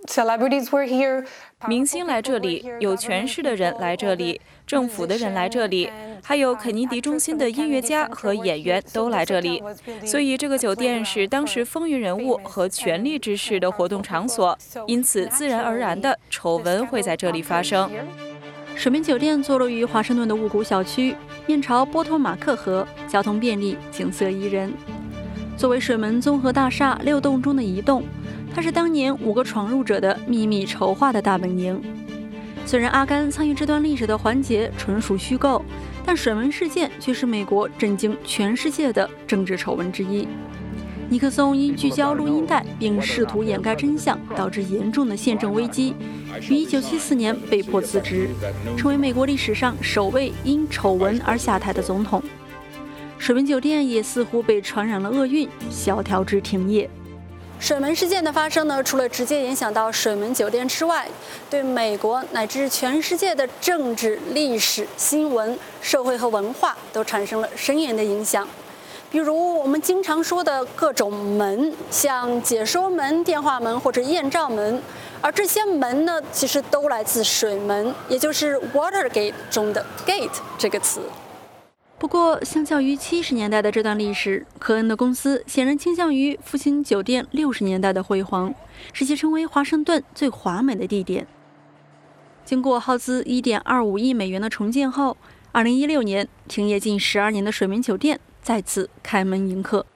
明星来这里，有权势的人来这里，政府的人来这里，还有肯尼迪中心的音乐家和演员都来这里。所以这个酒店是当时风云人物和权力之士的活动场所，因此自然而然的丑闻会在这里发生。 水门酒店坐落于华盛顿的雾谷小区，面朝波托马克河，交通便利，景色宜人。作为水门综合大厦6栋中的一栋，它是当年5个闯入者的秘密筹划的大本营。虽然阿甘参与这段历史的环节纯属虚构，但水门事件却是美国震惊全世界的政治丑闻之一。尼克松因聚焦录音带并试图掩盖真相，导致严重的宪政危机，于1974年被迫辞职，成为美国历史上首位因丑闻而下台的总统。水门酒店也似乎被传染了厄运，萧条至停业。水门事件的发生呢，除了直接影响到水门酒店之外，对美国乃至全世界的政治、历史、新闻、社会和文化都产生了深远的影响。 比如我们经常说的各种门，像解说门、电话门或者艳照门，而这些门呢，其实都来自水门，也就是 Watergate 中的 gate 这个词。不过，相较于70年代的这段历史，科恩的公司显然倾向于复兴酒店60年代的辉煌，使其成为华盛顿最华美的地点。经过耗资1.25亿美元的重建后，2016年停业近12年的水门酒店再次开门迎客。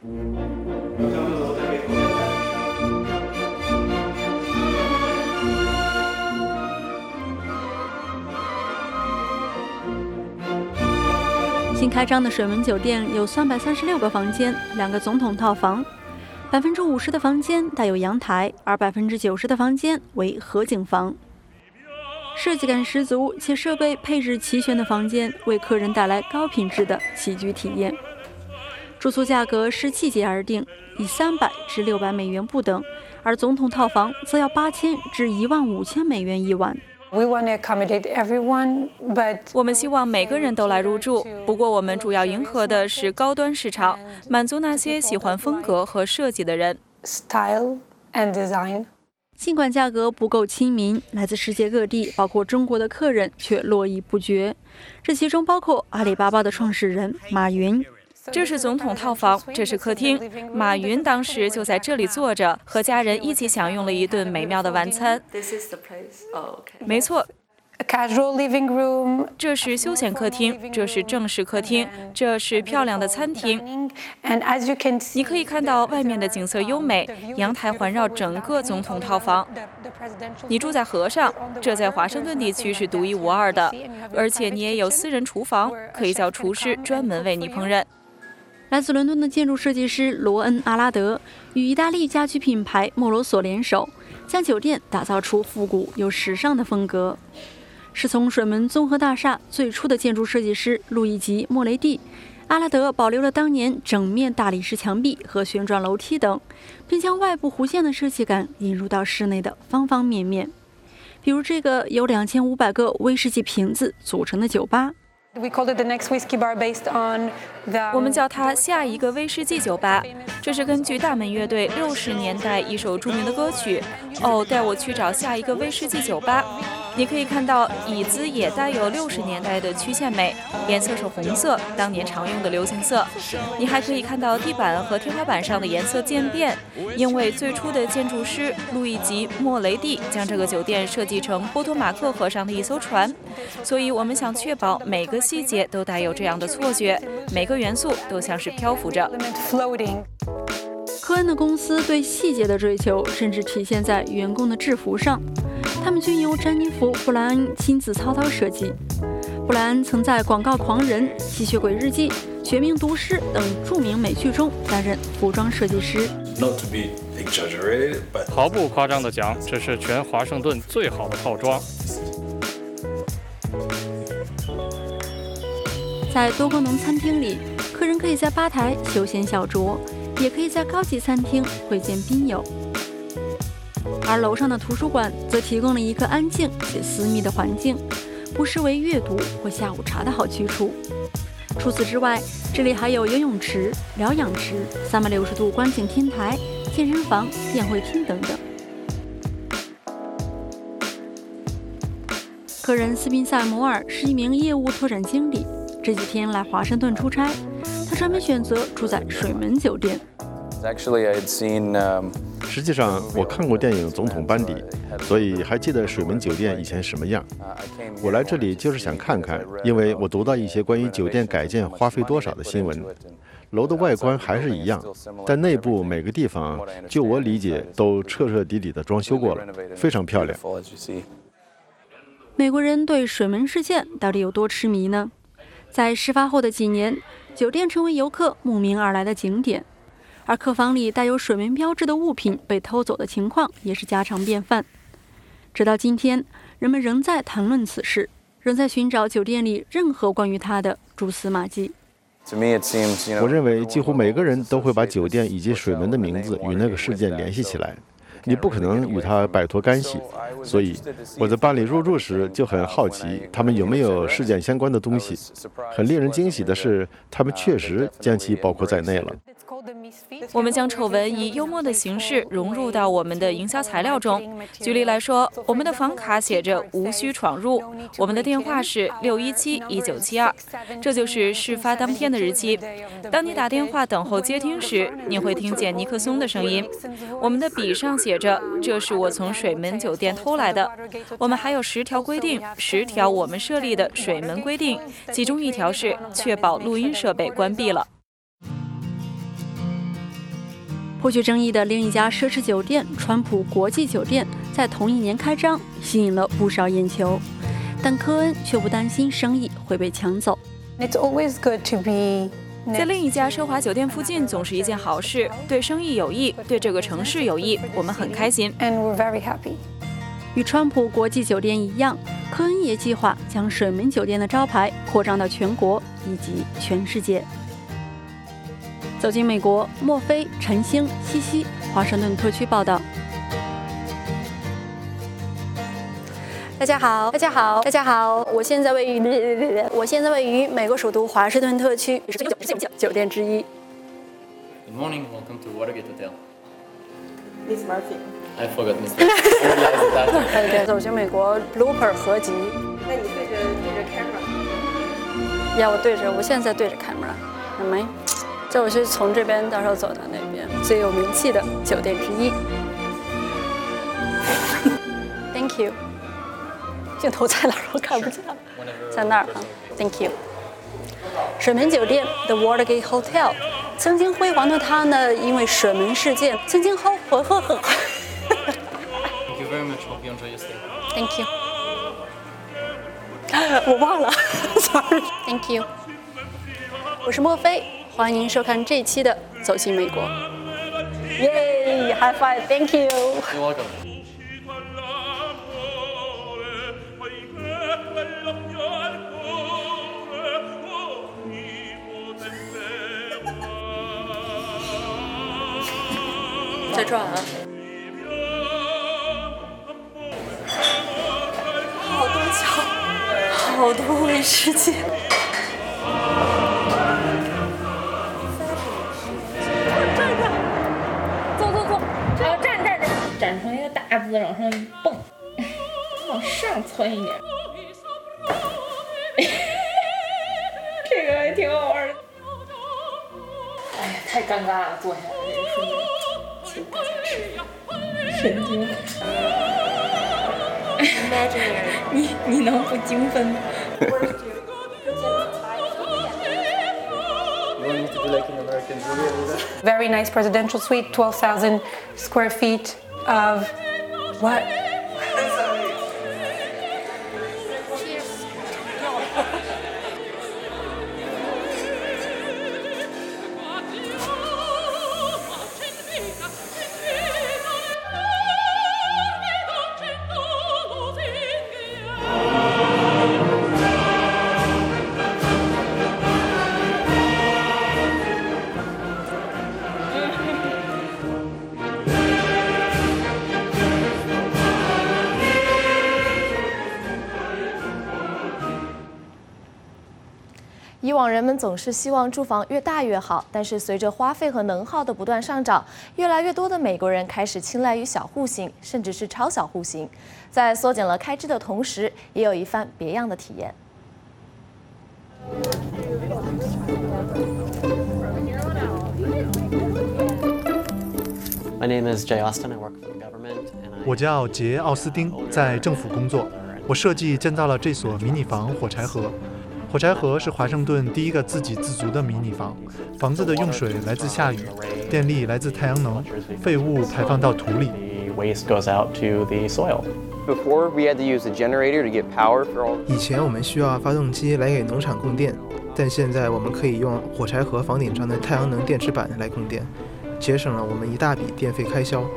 新开张的水门酒店有336个房间，2个总统套房，50%的房间带有阳台，而90%的房间为河景房。设计感十足且设备配置齐全的房间，为客人带来高品质的起居体验。住宿价格是季节而定，以300至600美元不等，而总统套房则要8000至15000美元一晚。 我们希望每个人都来入住，不过我们主要迎合的是高端市场，满足那些喜欢风格和设计的人。 尽管价格不够亲民，来自世界各地，包括中国的客人却络绎不绝。这其中包括阿里巴巴的创始人马云。 这是总统套房，这是客厅。马云当时就在这里坐着，和家人一起享用了一顿美妙的晚餐。没错。这是休闲客厅，这是正式客厅，这是漂亮的餐厅。你可以看到外面的景色优美，阳台环绕整个总统套房。你住在河上，这在华盛顿地区是独一无二的，而且你也有私人厨房，可以叫厨师专门为你烹饪。 来自伦敦的建筑设计师罗恩·阿拉德与意大利家居品牌莫罗索联手，将酒店打造出复古又时尚的风格。是从水门综合大厦最初的建筑设计师路易吉·莫雷蒂，阿拉德保留了当年整面大理石墙壁和旋转楼梯等，并将外部弧线的设计感引入到室内的方方面面。比如这个由2500个威士忌瓶子组成的酒吧。 我们叫它下一个威士忌酒吧，这是根据大门乐队60年代一首著名的歌曲《哦，带我去找下一个威士忌酒吧》。你可以看到椅子也带有60年代的曲线美，颜色是红色，当年常用的流行色。你还可以看到地板和天花板上的颜色渐变，因为最初的建筑师路易吉·莫雷蒂将这个酒店设计成波托马克河上的一艘船，所以我们想确保每个细节都带有这样的错觉，每个元素都像是漂浮着。 科恩的公司对细节的追求，甚至体现在员工的制服上，他们均由詹妮弗·布莱恩亲自操刀设计。布莱恩曾在《广告狂人》《吸血鬼日记》《绝命毒师》等著名美剧中担任服装设计师。 毫不夸张地讲，这是全华盛顿最好的套装。 在多功能餐厅里，客人可以在吧台休闲小酌，也可以在高级餐厅会见宾友。而楼上的图书馆则提供了一个安静且私密的环境，不失为阅读或下午茶的好去处。除此之外，这里还有游泳池、疗养池、360度观景天台、健身房、宴会厅等等。客人斯宾塞·摩尔是一名业务拓展经理，这几天来华盛顿出差，他专门选择住在水门酒店。 实际上，我看过电影《总统班底》，所以还记得水门酒店以前什么样。我来这里就是想看看，因为我读到一些关于酒店改建花费多少的新闻。楼的外观还是一样，但内部每个地方，就我理解，都彻彻底底的装修过了，非常漂亮。 美国人对水门事件到底有多痴迷呢？在事发后的几年，酒店成为游客慕名而来的景点，而客房里带有水门标志的物品被偷走的情况也是家常便饭。直到今天，人们仍在谈论此事，仍在寻找酒店里任何关于它的蛛丝马迹。 我认为几乎每个人都会把酒店以及水门的名字与那个事件联系起来， 你不可能与它摆脱干系。所以我在办理入住时就很好奇，他们有没有事件相关的东西。很令人惊喜的是，他们确实将其包括在内了。 我们将丑闻以幽默的形式融入到我们的营销材料中。举例来说，我们的房卡写着“无需闯入”，我们的电话是617-1972，这就是事发当天的日期。当你打电话等候接听时，你会听见尼克松的声音。我们的笔上写着“这是我从水门酒店偷来的”。我们还有10条规定，10条我们设立的水门规定，其中1条是确保录音设备关闭了。 颇具争议的另一家奢侈酒店川普国际酒店在同一年开张，吸引了不少眼球，但科恩却不担心生意会被抢走。 在另一家奢华酒店附近总是一件好事，对生意有益，对这个城市有益，我们很开心。 与川普国际酒店一样，科恩也计划将水门酒店的招牌扩张到全国以及全世界。走进美国，墨菲、陈星、西西，华盛顿特区报道。 大家好，大家好，大家好！我现在位于美国首都华盛顿特区酒店之一。 Good morning, welcome to Watergate Hotel. Miss Murphy. I forgot Miss Murphy. 对，走进美国 blooper 合集。那你对着 camera？ 呀，我现在对着 camera， 好没？这我是从这边到时候走到那边，最有名气的酒店之一。Thank you。镜头在哪儿？我看不见。在那儿啊 ，Thank you。水门酒店 The Watergate Hotel， 曾经辉煌的它呢，因为水门事件，曾经Thank you very much. Hope you enjoy your stay. Thank you。我忘了 ，Sorry。Thank you。我是墨菲。欢迎收看这一期的《走进美国》。耶 ，High five，Thank you。 You're welcome。 再转啊！好多桥，好多威士忌。 站成一个大字往上一蹦，往上窜一点，这个还挺好玩的。哎呀，太尴尬了，坐下来这个瞬间，请大家吃，神经。你能不精分吗 ？Very nice presidential suite, 12,000 square feet of what? 以往人们总是希望住房越大越好，但是随着花费和能耗的不断上涨，越来越多的美国人开始青睐于小户型，甚至是超小户型。在缩减了开支的同时，也有一番别样的体验。 我叫杰·奥斯汀，在政府工作。我设计建造了这所迷你房火柴盒。火柴盒是华盛顿第一个自给自足的迷你房。房子的用水来自下雨，电力来自太阳能，废物排放到土里。 以前我们需要发动机来给农场供电，但现在我们可以用火柴盒房顶上的太阳能电池板来供电，节省了我们一大笔电费开销。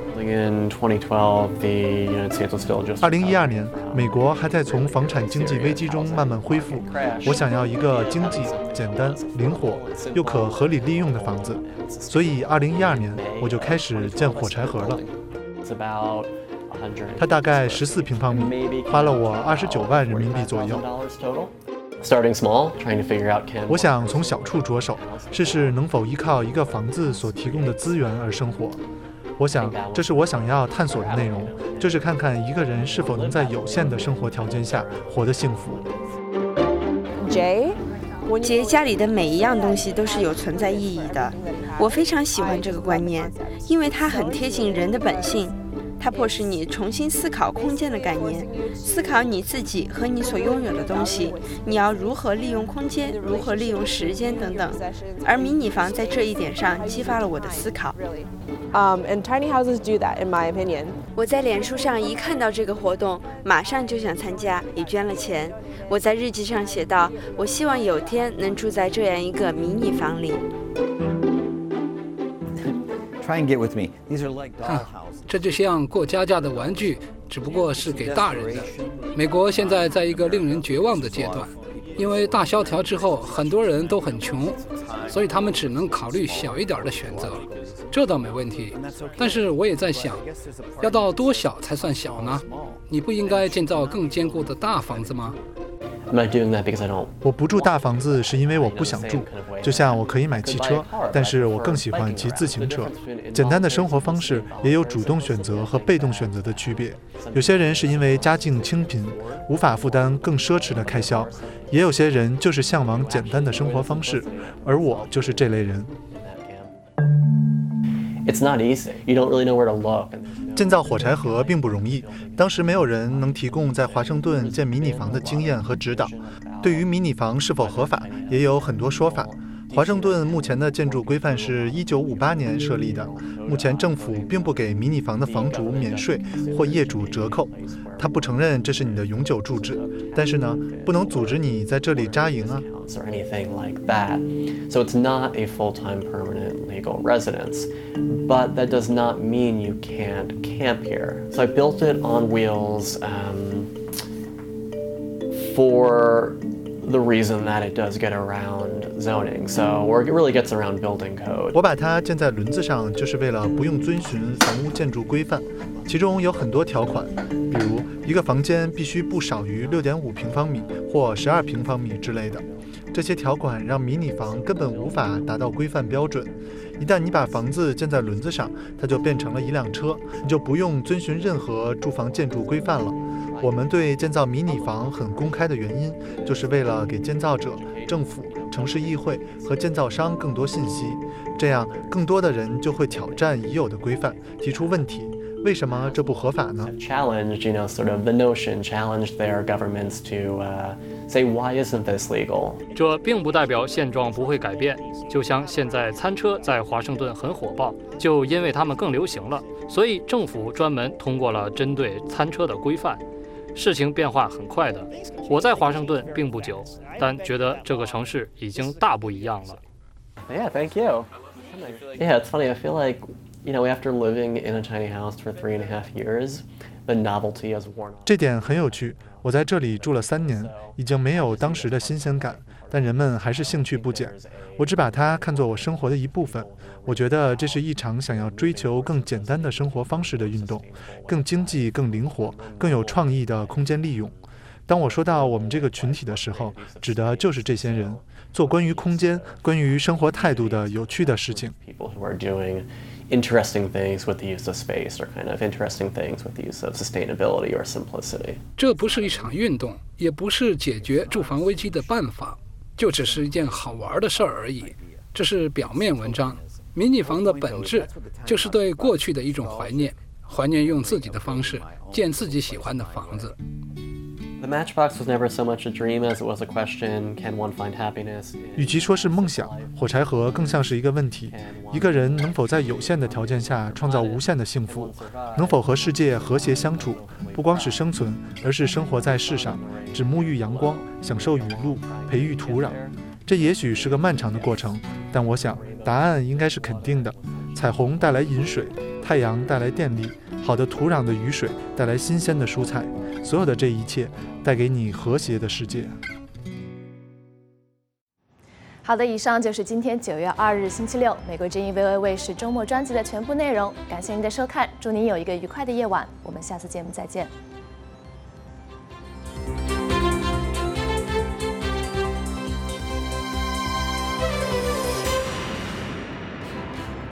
2012年，美国还在从房产经济危机中慢慢恢复。我想要一个经济、简单、灵活又可合理利用的房子，所以2012年我就开始建火柴盒了。 它大概14平方米，花了我29万人民币左右。我想从小处着手，试试能否依靠一个房子所提供的资源而生活。我想，这是我想要探索的内容，就是看看一个人是否能在有限的生活条件下活得幸福。 杰家里的每一样东西都是有存在意义的，我非常喜欢这个观念，因为它很贴近人的本性。它迫使你重新思考空间的概念，思考你自己和你所拥有的东西，你要如何利用空间，如何利用时间等等。而迷你房在这一点上激发了我的思考。 And tiny houses do that, in my opinion. 我在脸书上一看到这个活动，马上就想参加，也捐了钱。我在日记上写道：我希望有天能住在这样一个迷你房里。 Try and get with me. These are like dollhouse. 这就像过家家的玩具，只不过是给大人的。美国现在在一个令人绝望的阶段，因为大萧条之后，很多人都很穷，所以他们只能考虑小一点的选择。这倒没问题，但是我也在想，要到多小才算小呢？你不应该建造更坚固的大房子吗？ 我不住大房子是因为我不想住，就像我可以买汽车，但是我更喜欢骑自行车。简单的生活方式也有主动选择和被动选择的区别。有些人是因为家境清贫，无法负担更奢侈的开销，也有些人就是向往简单的生活方式，而我就是这类人。 It's not easy. You don't really know where to look. 建造火柴盒并不容易，当时没有人能提供在华盛顿建迷你房的经验和指导。对于迷你房是否合法，也有很多说法。华盛顿目前的建筑规范是1958年设立的，目前政府并不给迷你房的房主免税或业主折扣，他不承认这是你的永久住址，但是呢，不能阻止你在这里扎营啊。 Or anything like that. So it's not a full-time permanent legal residence, but that does not mean you can't camp here. So I built it on wheels for the reason that it does get around zoning, or it really gets around building code. 我把它建在轮子上，就是为了不用遵循房屋建筑规范，其中有很多条款，比如一个房间必须不少于6.5平方米或12平方米之类的。这些条款让迷你房根本无法达到规范标准。一旦你把房子建在轮子上，它就变成了一辆车，你就不用遵循任何住房建筑规范了。我们对建造迷你房很公开的原因，就是为了给建造者、政府、城市议会和建造商更多信息，这样更多的人就会挑战已有的规范，提出问题。为什么这不合法呢？ Challenged, sort of the notion, challenged their governments to say why isn't this legal? 这并不代表现状不会改变，就像现在餐车在华盛顿很火爆，就因为它们更流行了，所以政府专门通过了针对餐车的规范。事情变化很快的，我在华盛顿并不久，但觉得这个城市已经大不一样了。 Yeah, thank you. Yeah, it's funny. I feel like, after living in a tiny house for 3.5 years, the novelty has worn off. 这点很有趣。我在这里住了3年，已经没有当时的新鲜感，但人们还是兴趣不减。我只把它看作我生活的一部分。我觉得这是一场想要追求更简单的生活方式的运动，更经济、更灵活、更有创意的空间利用。当我说到我们这个群体的时候，指的就是这些人，做关于空间、关于生活态度的有趣的事情。 Interesting things with the use of space, or kind of interesting things with the use of sustainability or simplicity. 这不是一场运动，也不是解决住房危机的办法，就只是一件好玩的事儿而已。这是表面文章。迷你房的本质就是对过去的一种怀念，怀念用自己的方式建自己喜欢的房子。 The Matchbox was never so much a dream as it was a question: Can one find happiness? 与其说是梦想，火柴盒更像是一个问题：一个人能否在有限的条件下创造无限的幸福？能否和世界和谐相处？不光是生存，而是生活在世上，只沐浴阳光，享受雨露，培育土壤。这也许是个漫长的过程，但我想答案应该是肯定的。彩虹带来饮水，太阳带来电力，好的土壤的雨水带来新鲜的蔬菜，所有的这一切带给你和谐的世界。 好的，以上就是今天9月2日星期六美国之音 VOA 卫视周末专辑的全部内容。感谢您的收看，祝您有一个愉快的夜晚。我们下次节目再见。